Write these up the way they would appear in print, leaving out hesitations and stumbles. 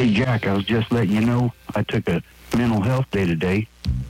Hey, Jack, I was just letting you know I took a mental health day today.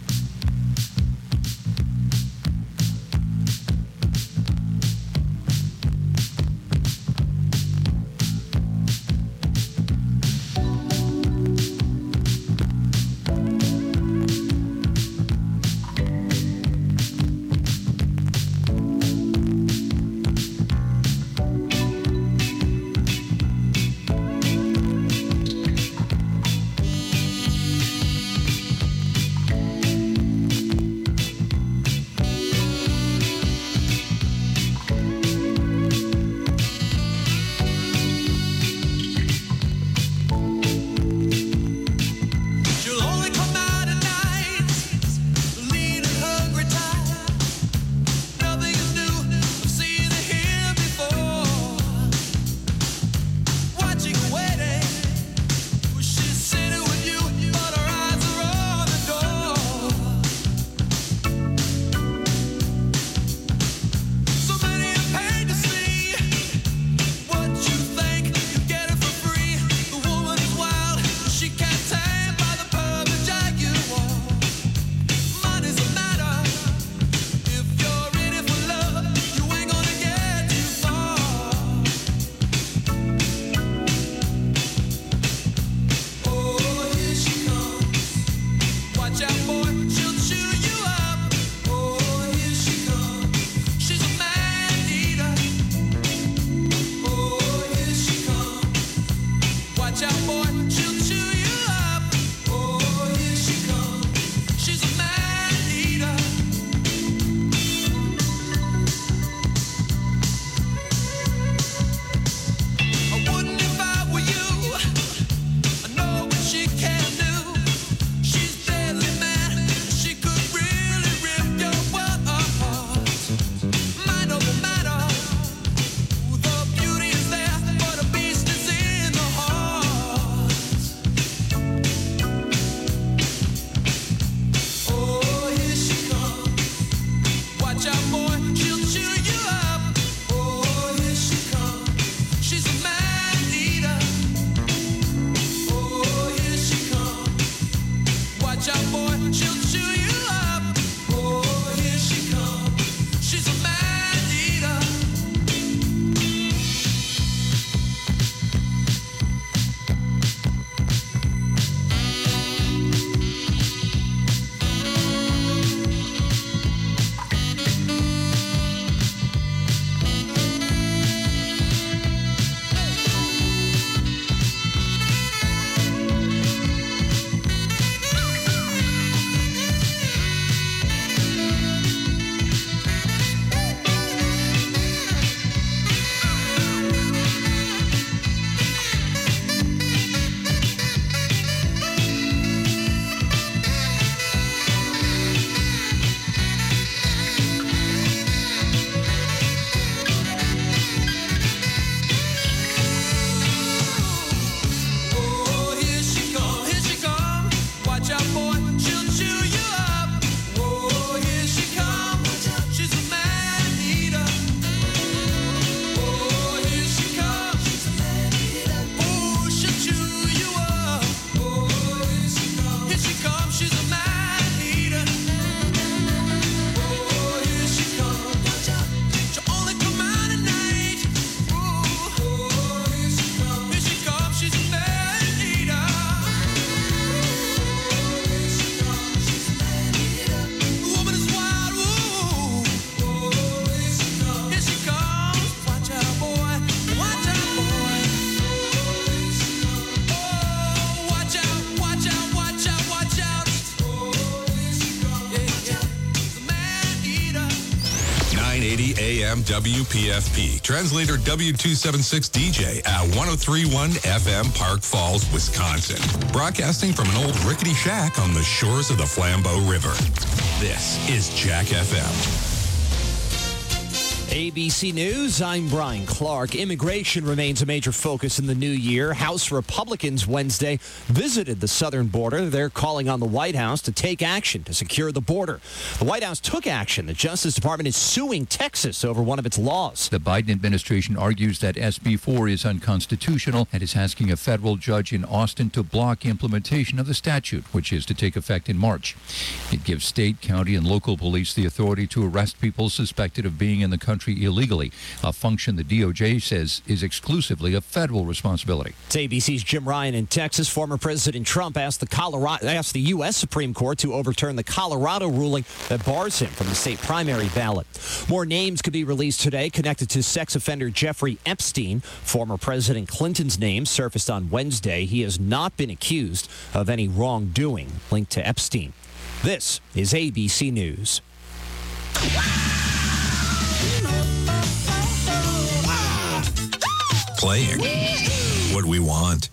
WPFP. Translator W276 DJ at 1031 FM Park Falls, Wisconsin. Broadcasting from an old rickety shack on the shores of the Flambeau River. This is Jack FM. ABC News, I'm Brian Clark. Immigration remains a major focus in the new year. House Republicans Wednesday visited the southern border. They're calling on the White House to take action to secure the border. The White House took action. The Justice Department is suing Texas over one of its laws. The Biden administration argues that SB 4 is unconstitutional and is asking a federal judge in Austin to block implementation of the statute, which is to take effect in March. It gives state, county, and local police the authority to arrest people suspected of being in the country illegally, a function the DOJ says is exclusively a federal responsibility. It's ABC's Jim Ryan in Texas. Former President Trump asked the U.S. Supreme Court to overturn the Colorado ruling that bars him from the state primary ballot. More names could be released today connected to sex offender Jeffrey Epstein. Former President Clinton's name surfaced on Wednesday. He has not been accused of any wrongdoing linked to Epstein. This is ABC News. Playing what we want.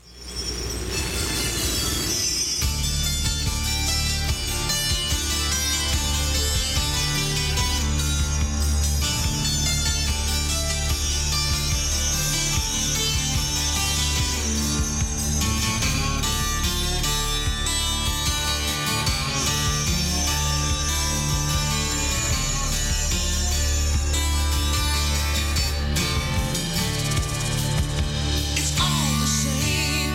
It's all the same.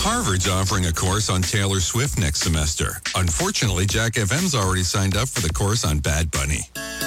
Harvard's offering a course on Taylor Swift next semester. Unfortunately, Jack FM's already signed up for the course on Bad Bunny.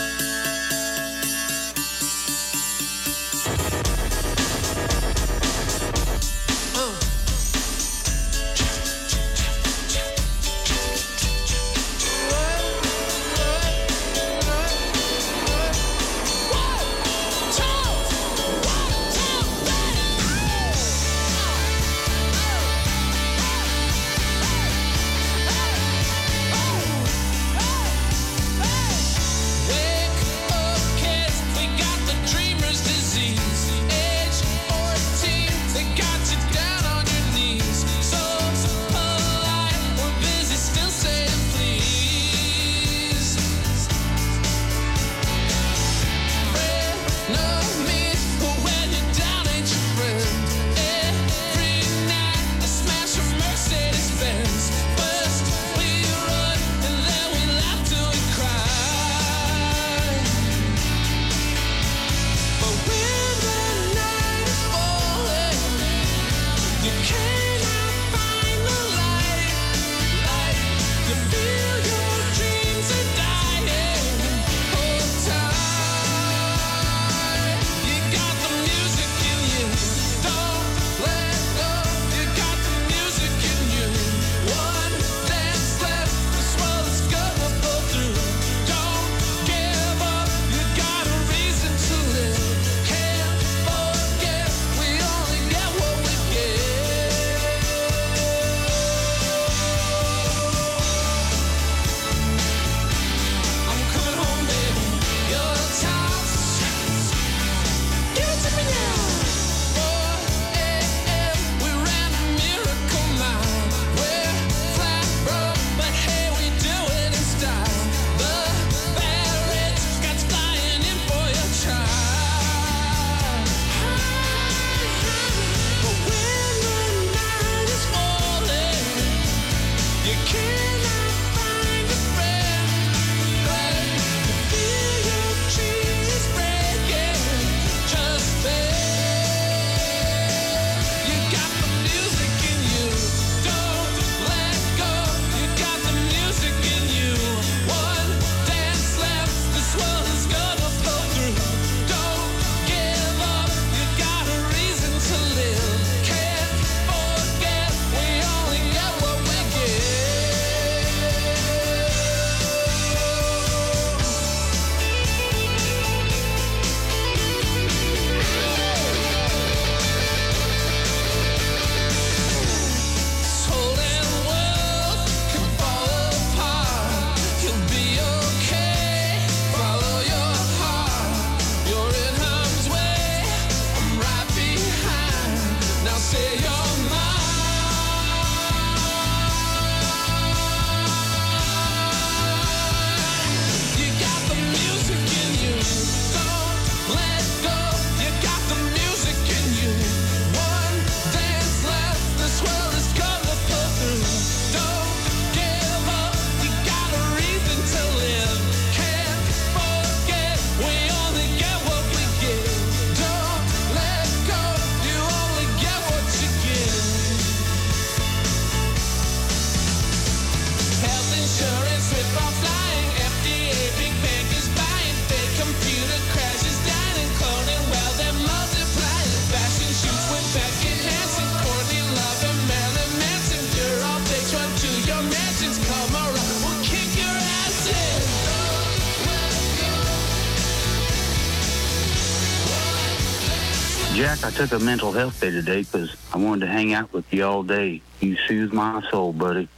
Jack, I took a mental health day today because I wanted to hang out with you all day. You soothe my soul, buddy.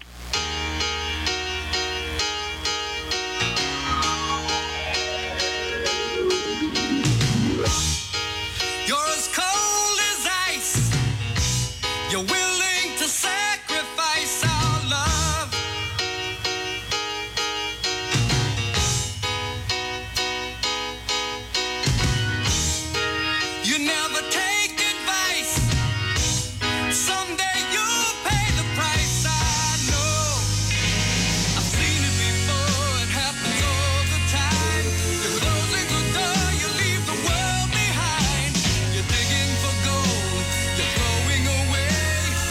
You're as cold as ice. You're willing to sacrifice our love. You never take advice. Someday you'll pay the price. I know. I've seen it before. It happens all the time. You're closing the door. You leave the world behind. You're digging for gold. You're throwing away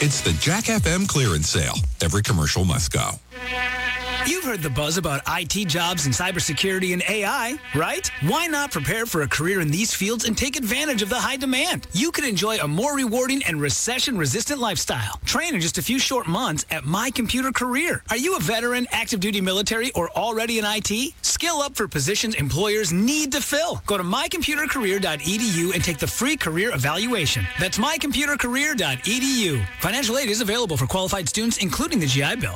It's the Jack FM clearance sale. Every commercial must go. You've heard the buzz about IT jobs in cybersecurity and AI, right? Why not prepare for a career in these fields and take advantage of the high demand? You can enjoy a more rewarding and recession-resistant lifestyle. Train in just a few short months at My Computer Career. Are you a veteran, active duty military, or already in IT? Skill up for positions employers need to fill. Go to mycomputercareer.edu and take the free career evaluation. That's mycomputercareer.edu. Financial aid is available for qualified students, including the GI Bill.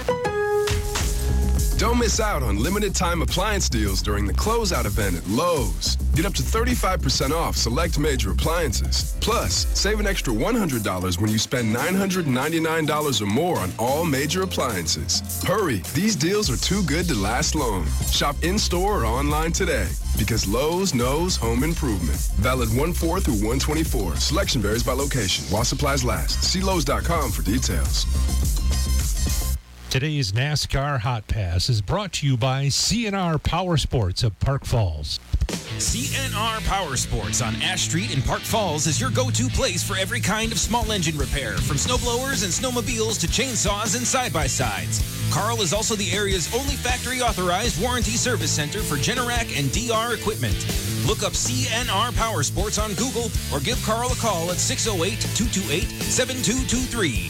Don't miss out on limited-time appliance deals during the closeout event at Lowe's. Get up to 35% off select major appliances. Plus, save an extra $100 when you spend $999 or more on all major appliances. Hurry, these deals are too good to last long. Shop in-store or online today because Lowe's knows home improvement. Valid 1/4 through 1/24. Selection varies by location while supplies last. See Lowe's.com for details. Today's NASCAR Hot Pass is brought to you by CNR Power Sports of Park Falls. CNR Power Sports on Ash Street in Park Falls is your go-to place for every kind of small engine repair, from snowblowers and snowmobiles to chainsaws and side-by-sides. Carl is also the area's only factory-authorized warranty service center for Generac and DR equipment. Look up CNR Power Sports on Google or give Carl a call at 608-228-7223.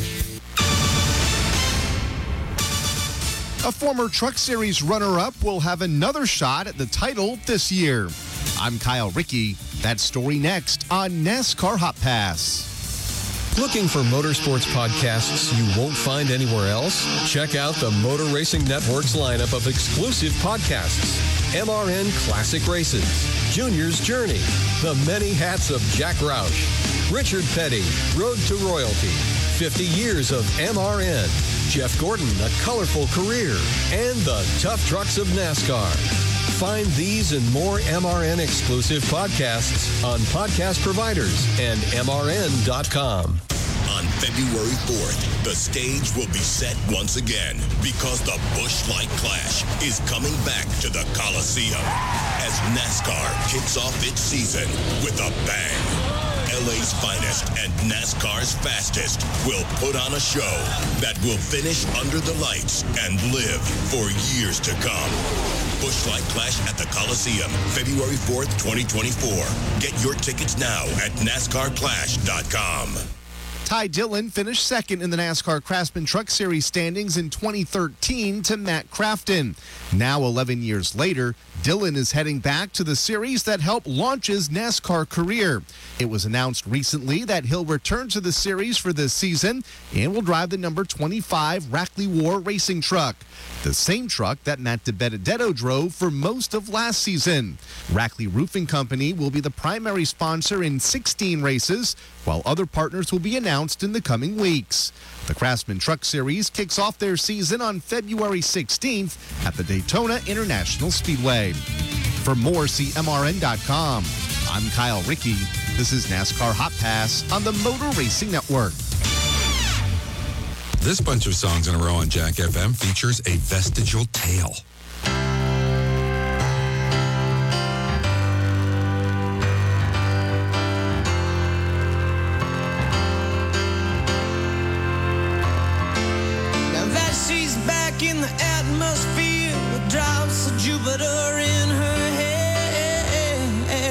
A former Truck Series runner-up will have another shot at the title this year. I'm Kyle Rickey. That story next on NASCAR Hot Pass. Looking for motorsports podcasts you won't find anywhere else? Check out the Motor Racing Network's lineup of exclusive podcasts. MRN Classic Races, Junior's Journey, The Many Hats of Jack Roush, Richard Petty, Road to Royalty, 50 Years of MRN, Jeff Gordon, A Colorful Career, and The Tough Trucks of NASCAR. Find these and more MRN exclusive podcasts on podcast providers and MRN.com. On February 4th, the stage will be set once again because the Busch Light Clash is coming back to the Coliseum as NASCAR kicks off its season with a bang. LA's finest and NASCAR's fastest will put on a show that will finish under the lights and live for years to come. Busch Light Clash at the Coliseum, February 4th, 2024. Get your tickets now at NASCARClash.com. Ty Dillon finished second in the NASCAR Craftsman Truck Series standings in 2013 to Matt Crafton. Now, 11 years later, Dillon is heading back to the series that helped launch his NASCAR career. It was announced recently that he'll return to the series for this season and will drive the number 25 Rackley War racing truck, the same truck that Matt DiBenedetto drove for most of last season. Rackley Roofing Company will be the primary sponsor in 16 races, while other partners will be announced in the coming weeks. The Craftsman Truck Series kicks off their season on February 16th at the Daytona International Speedway. For more, see MRN.com. I'm Kyle Rickey. This is NASCAR Hot Pass on the Motor Racing Network. This bunch of songs in a row on Jack FM features a vestigial tale. In the atmosphere with drops of Jupiter in her head.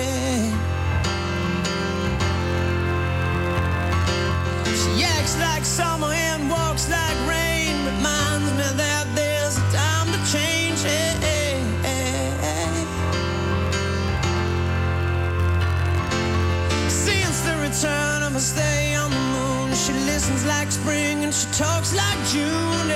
She acts like summer and walks like rain, reminds me that there's a time to change. Since the return of her stay on the moon, she listens like spring and she talks like June.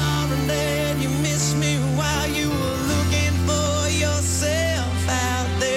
While you were looking for yourself out there.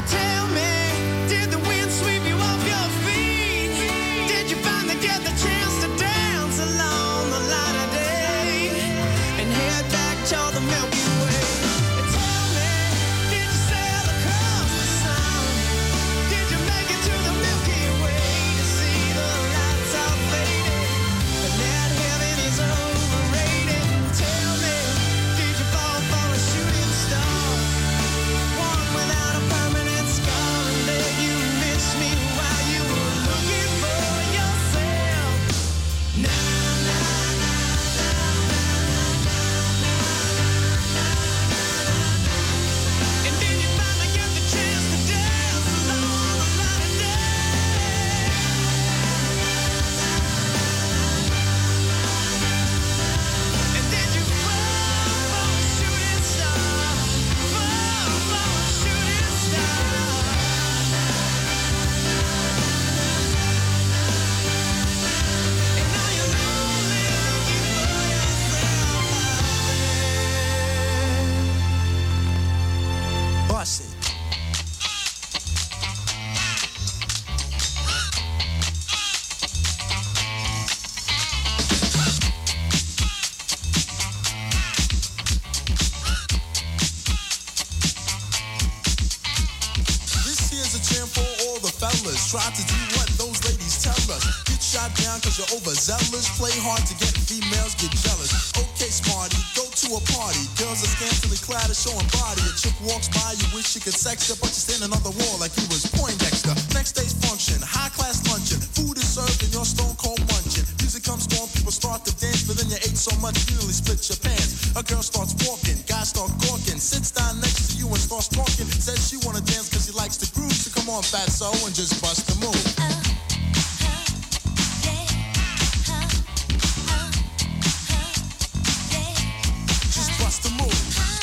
But tell me, did the wind sweep you off your feet? Did you finally get the chance to dance along the light of day and head back toward the Milky Way? Tell me, did you sail across the sun? Did you make it to the Milky Way to see the lights all faded and that heaven is overrated? Tell me, did you fall for a shooting star? One without a permanent scar, and then you missed me while you were looking for yourself. Na na na na and then you finally get the chance to dance along the light of day. And then you fall for a shooting star, fall for a shooting star. And now you're lonely, looking for yourself. Bust it. This here's a jam for all the fellas. Try to do what those ladies tell us. Get shot down cause you're overzealous. Play hard to get females, get jealous. Okay, smarty, go to a party. Girls are scantily clad and showing body. A chick walks by, you wish you could sex her, but you're standing on the wall like you was Poindexter. Next day's function, high class luncheon. Food is served and you're stone cold munching. Music comes on, people start to dance, but then you ate so much you nearly split your pants. A girl starts walking, guys start gawking, sits down next to you and starts talking. Says she wanna dance cause she likes the groove, so come on fatso and just bust the move. Just bust the move.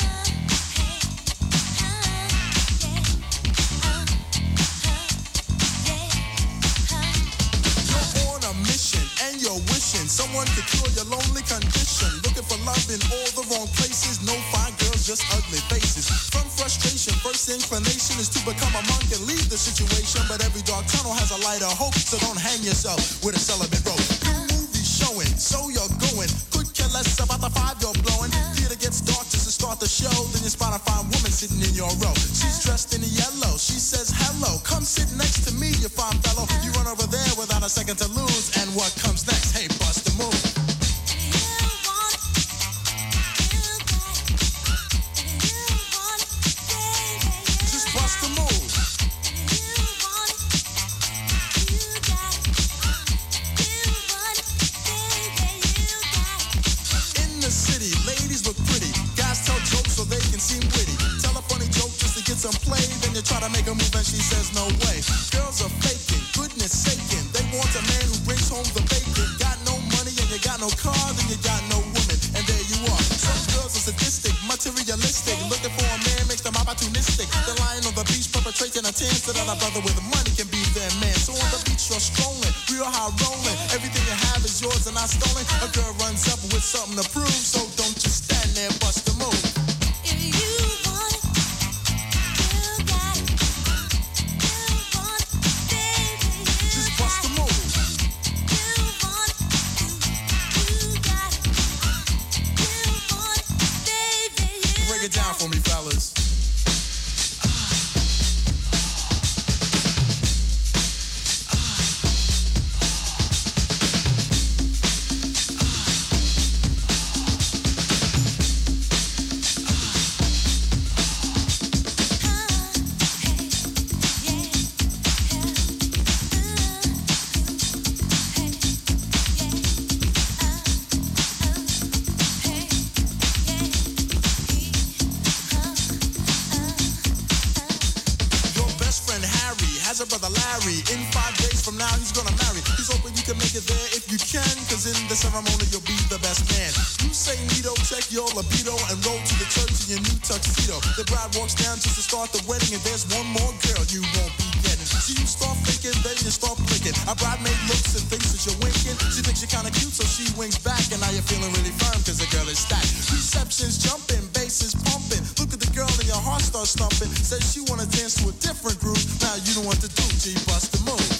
You're on a mission and you're wishing someone could cure your lonely condition. Looking for love in all the wrong places. No fine girls, just ugly faces. From frustration, first inclination is to become a monk and leave the situation. But every dark tunnel has a light of hope, so don't hang yourself with a celibate rope. New movie showing, so you're going. Could care less about the five you're blowing. Theater gets dark just to start the show. Then you spot a fine woman sitting in your row. She's dressed in yellow. She says hello. Come sit next to me, you fine fellow. You run over there without a second to lose. And what comes next? Hey, bust the move. Just bust the move. In the city, ladies look pretty. Guys tell jokes so they can seem witty. Tell a funny joke just to get some play. Then you try to make a move and she says no way. Girls are faking, goodness saking. They want a man who brings home the bacon. Got no money and you got no car, then you got no woman. And there you are. Some girls are sadistic, materialistic. Looking for a man makes them opportunistic. They're lying on the beach perpetrating a tan so that a brother with money can be their man. So on the beach you're strolling, real high rolling. Everything you have is yours and not stolen. A girl runs up with something to prove, so don't just stand there, bust the move. Just bust the move. Break it down for me, fellas. has a brother Larry. In 5 days from now, he's gonna marry. He's hoping you can make it there if you can, cause in the ceremony, you'll be the best man. You say neato, check your libido, and roll to the church in your new tuxedo. The bride walks down just to start the wedding, and there's one more girl you won't be getting. So you start thinking, then you start blinking. A bridemaid looks and thinks that you're winking. She thinks you're kinda cute, so she winks back, and now you're feeling really firm, cause the girl is stacked. Reception's jumping, bass is pumping. Look at the girl girl and your heart starts thumping. Says she wanna dance to a different groove. Now you know what to do, G, bust the move.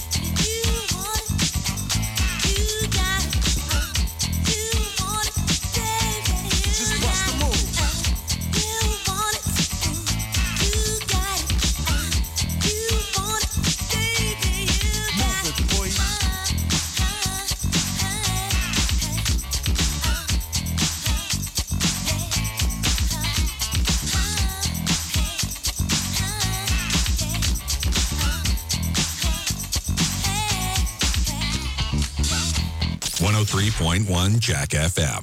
.1 Jack FM.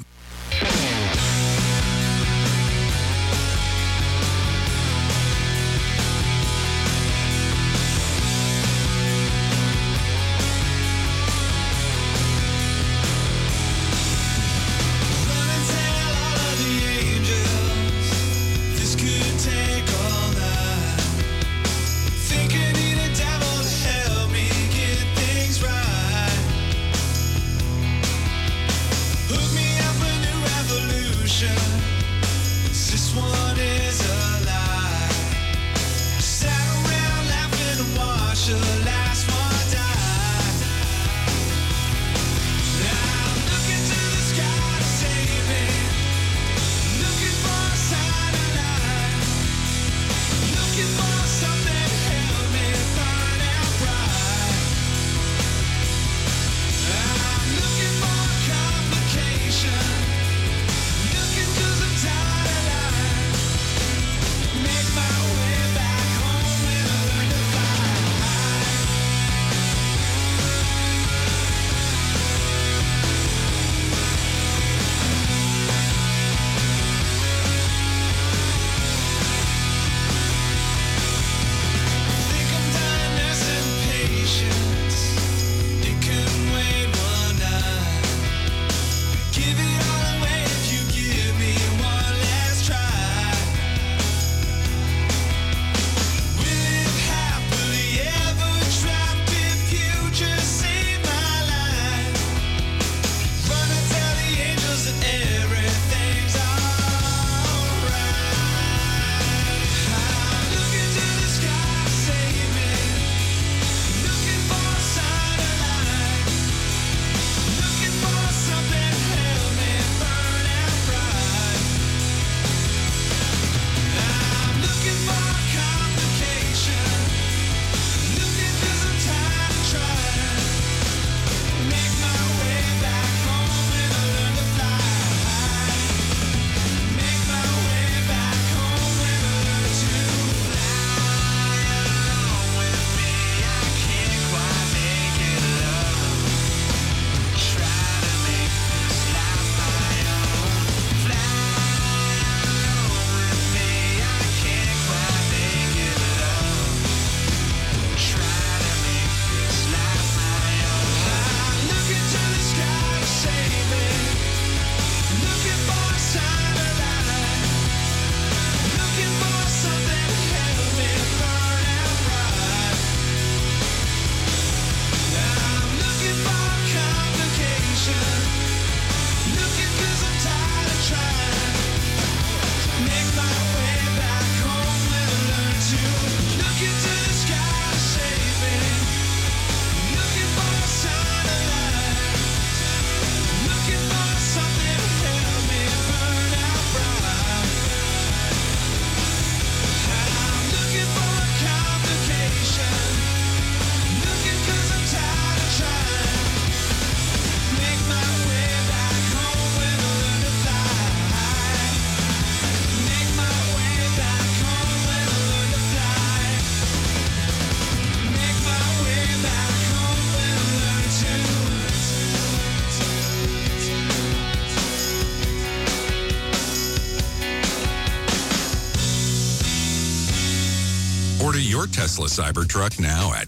Order your Tesla Cybertruck now at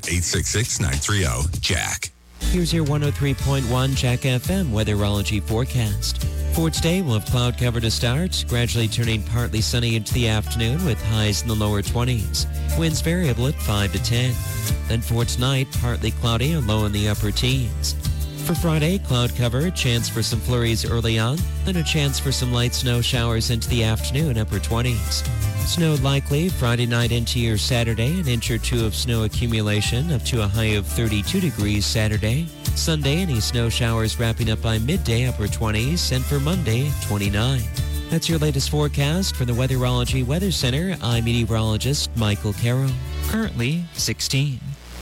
866-930-JACK. Here's your 103.1 Jack FM weatherology forecast. For today, we'll have cloud cover to start, gradually turning partly sunny into the afternoon with highs in the lower 20s. Winds variable at 5 to 10. Then for tonight, partly cloudy and low in the upper teens. For Friday, cloud cover, a chance for some flurries early on, then a chance for some light snow showers into the afternoon, upper 20s. Snow likely Friday night into your Saturday, an inch or two of snow accumulation up to a high of 32 degrees Saturday. Sunday, any snow showers wrapping up by midday, upper 20s, and for Monday, 29. That's your latest forecast for the Weatherology Weather Center. I'm meteorologist Michael Carroll. Currently 16.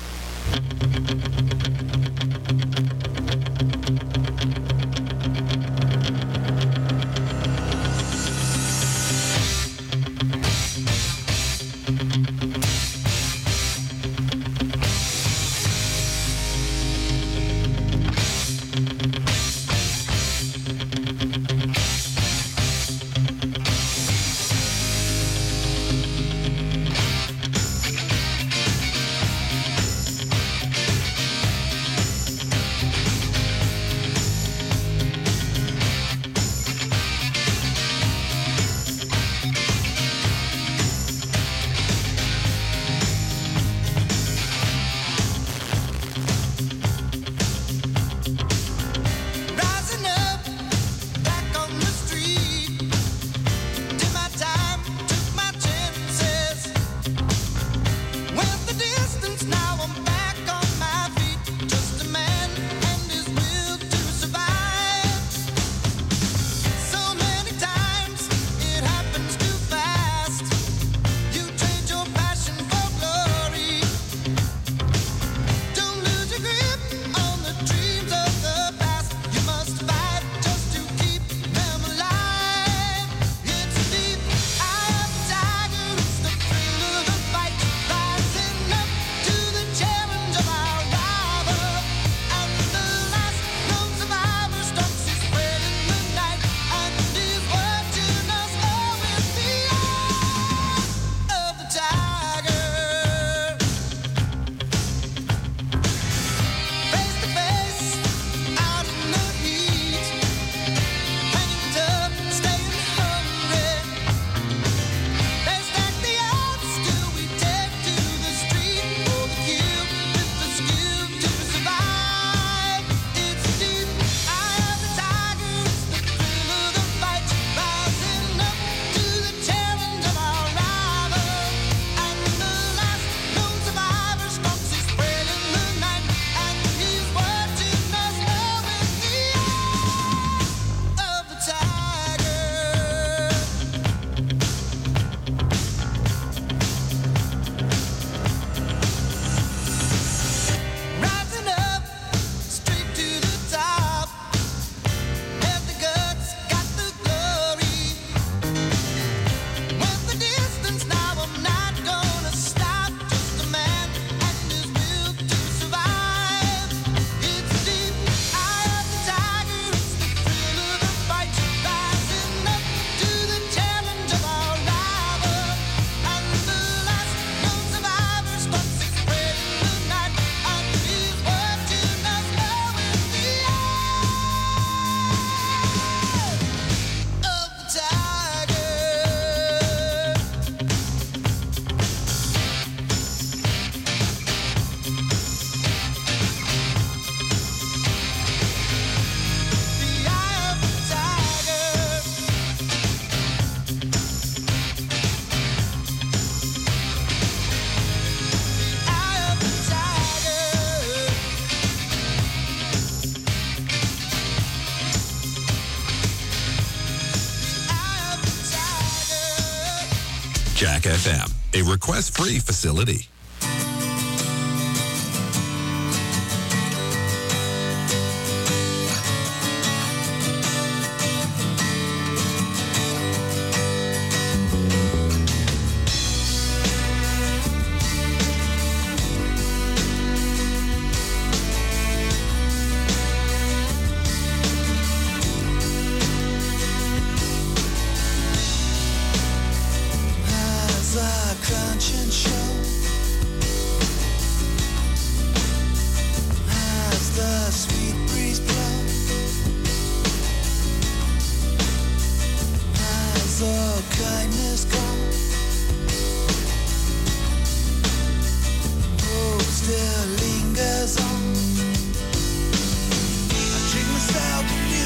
Jack FM, a request-free facility.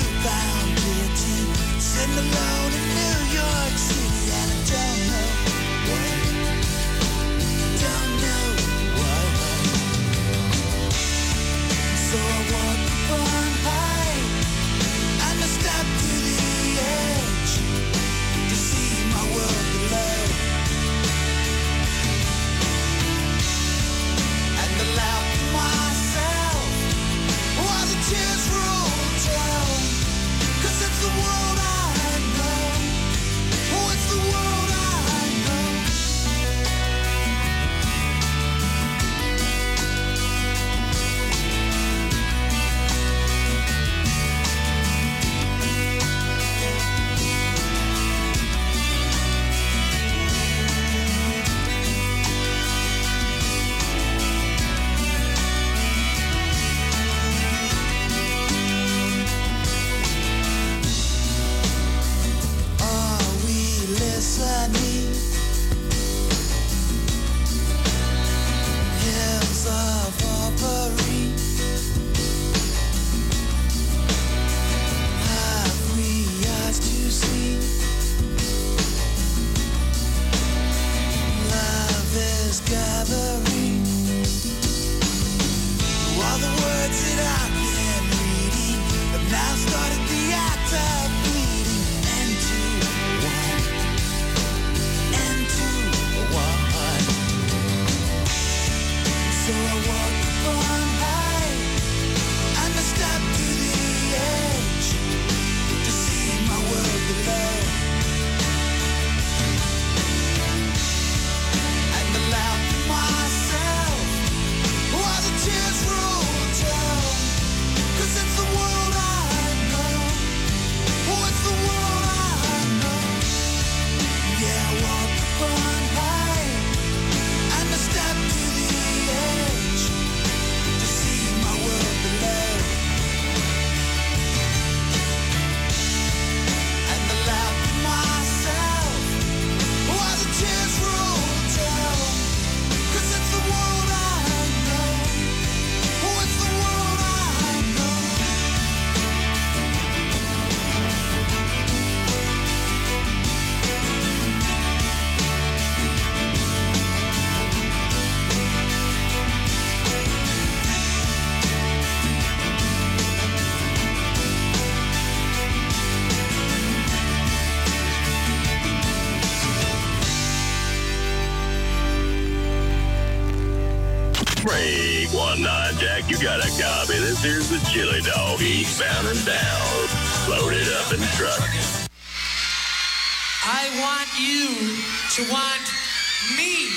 Sitting alone in New York City, and I don't know is gathering. All the words that I've been reading have now started the act of bleeding into one. So I walk upon high and I step to the edge to see my world below. And I laugh to myself while the tears roll down. 'Cause it's the world I know. Oh, it's the world I know. Yeah, I walk upon high and I step to the edge to see my world below. And I laugh to myself while the tears roll down. 'Cause it's the world I know. Oh, it's the world I know. Break 19, Jack, you got a copy. This here's the Chili Dog, eastbound and down. Loaded up in the truck. I want you to want me.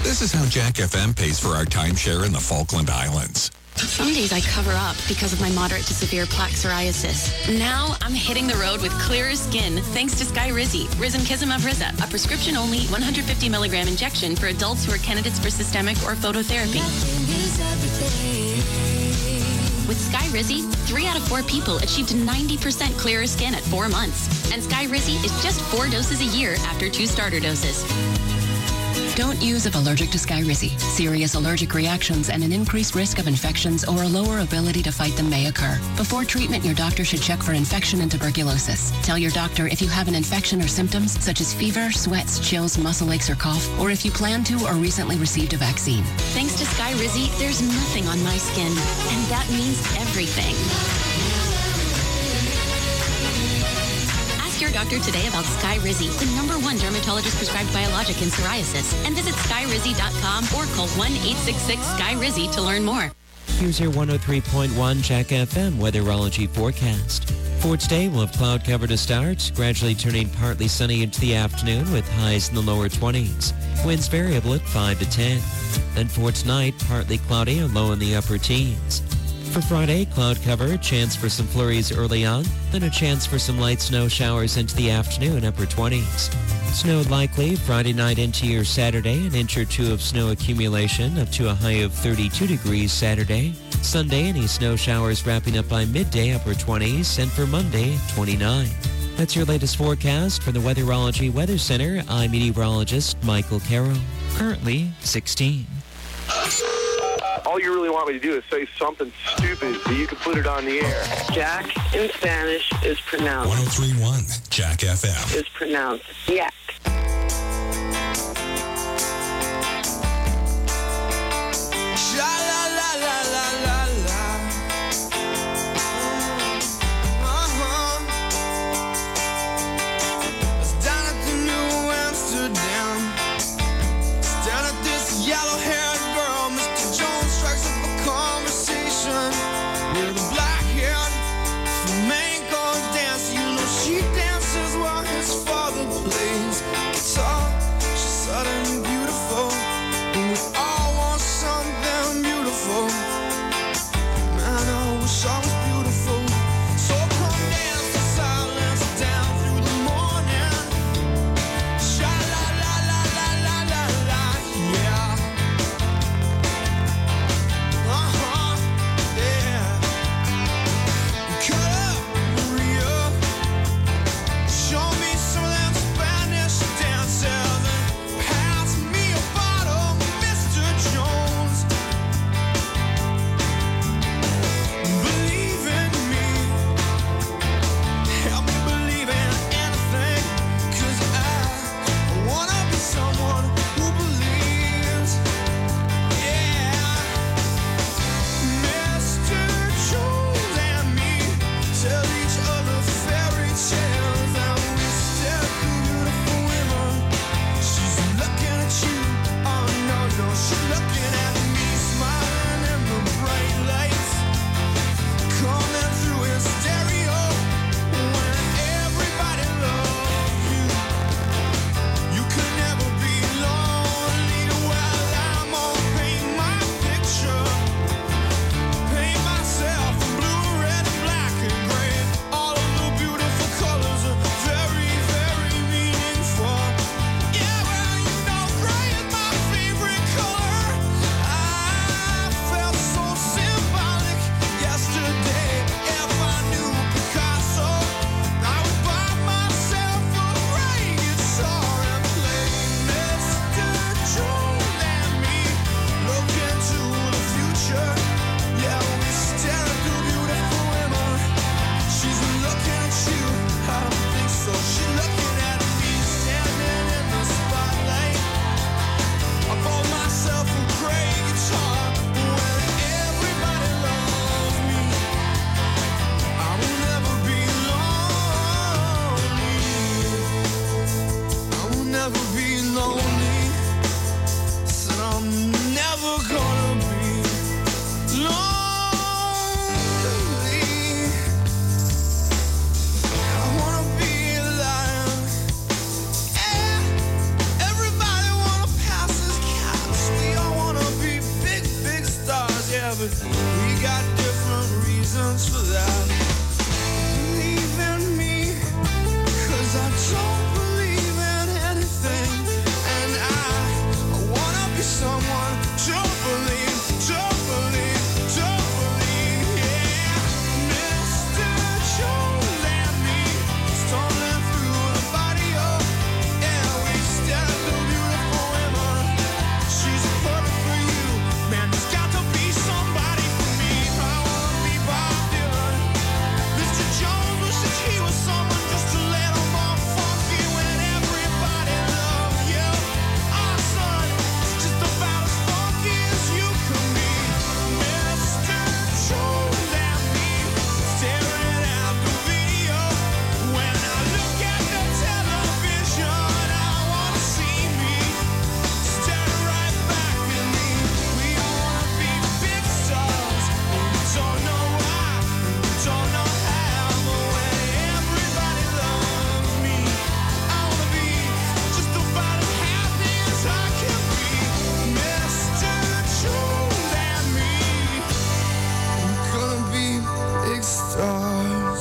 This is how Jack FM pays for our timeshare in the Falkland Islands. Some days I cover up because of my moderate to severe plaque psoriasis. Now I'm hitting the road with clearer skin thanks to Skyrizi, Risankizumab Riza, a prescription-only 150 milligram injection for adults who are candidates for systemic or phototherapy. With Skyrizi, 3 out of 4 people achieved 90% clearer skin at 4 months. And Skyrizi is just 4 doses a year after 2 starter doses. Don't use if allergic to Skyrizi. Serious allergic reactions and an increased risk of infections or a lower ability to fight them may occur. Before treatment, your doctor should check for infection and tuberculosis. Tell your doctor if you have an infection or symptoms such as fever, sweats, chills, muscle aches, or cough, or if you plan to or recently received a vaccine. Thanks to Skyrizi, there's nothing on my skin, and that means everything. Ask your doctor today about Skyrizi, the #1 dermatologist prescribed biologic in psoriasis, and visit skyrizi.com or call 1-866-SKY-RIZZI to learn more. Here's your 103.1 Jack FM weatherology forecast. For today, we'll have cloud cover to start, gradually turning partly sunny into the afternoon with highs in the lower 20s. Winds variable at 5 to 10. Then for tonight, partly cloudy and low in the upper teens. For Friday, cloud cover, a chance for some flurries early on, then a chance for some light snow showers into the afternoon, upper 20s. Snow likely Friday night into your Saturday, an inch or 2 of snow accumulation up to a high of 32 degrees Saturday. Sunday, any snow showers wrapping up by midday, upper 20s, and for Monday, 29. That's your latest forecast from the Weatherology Weather Center. I'm meteorologist Michael Carroll. Currently 16. All you really want me to do is say something stupid so you can put it on the air. Jack in Spanish is pronounced. 103.1 Jack FM. Is pronounced Jack. She dances while his father plays. but we got different reasons for that. Believe in me, 'cause I don't believe in anything, and I wanna be someone to believe, yeah. Mr. Jones and me, stumbling through the barrio, and we stand the beautiful women. She's perfect for you, man, there's got to be somebody for me. I wanna be Bob Dylan. Mr. Jones wishes he was someone just a little more funky when everybody loved you. Our son is just about as funky as you can be. Mr. Jones and me, staring at the video. When I look at the television, I wanna see me staring right back at me. We all wanna be big stars, but we don't know why, we don't know how. But when everybody loves me, I wanna be just about as happy as I can be. Mr. Jones and me, we're gonna be big stars.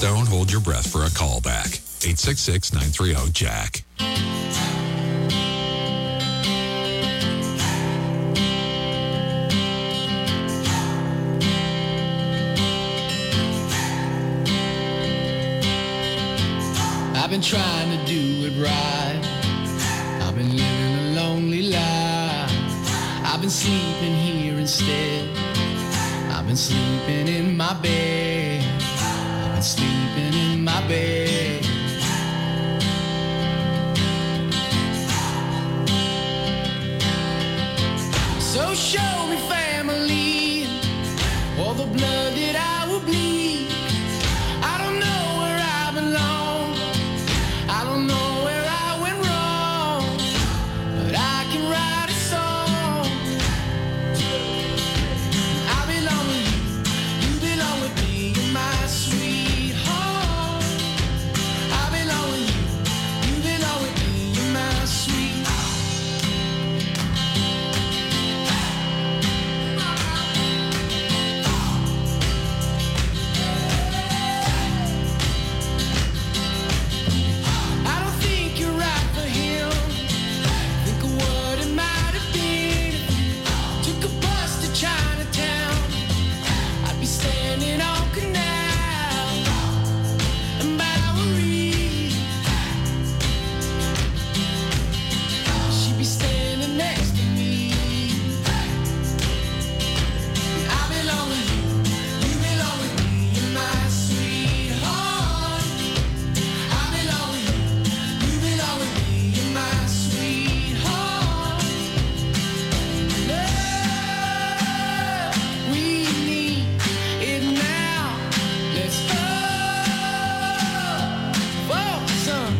Don't hold your breath for a call back. 866-930-JACK. I've been trying to do it right. I've been living a lonely life. I've been sleeping here instead. I've been sleeping in my bed. I've been sleeping in my bed. So show me family, all the blood that I will bleed. I don't know where I belong. I don't know where I went wrong, but I can write a song. I belong with you, you belong with me, you're my sweetheart. I belong with you, you belong with me, you're my sweetheart. I don't think you're right for him. Think of what it might have been. Took a bus to Chinatown. I'd be standing on Canal and Bowery. She'd be standing next to me. I belong with you, you belong with me, you're my sweetheart. I belong with you, you belong with me, you're my sweetheart. Love, we need it now. Let's go for some.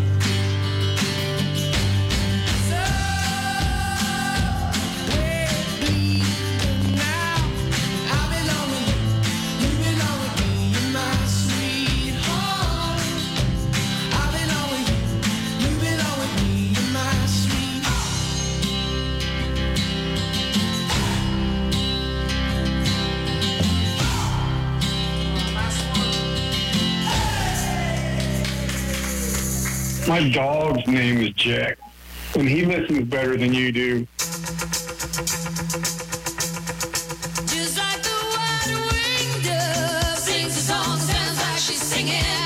So we're bleeding now. I belong with you, you belong with me, you're my sweetheart. I belong with you, you belong with me, you're my sweetheart. My dog's name is Jack, and he listens better than you do. Just like the white-winged dove sings a song, sounds like she's singing.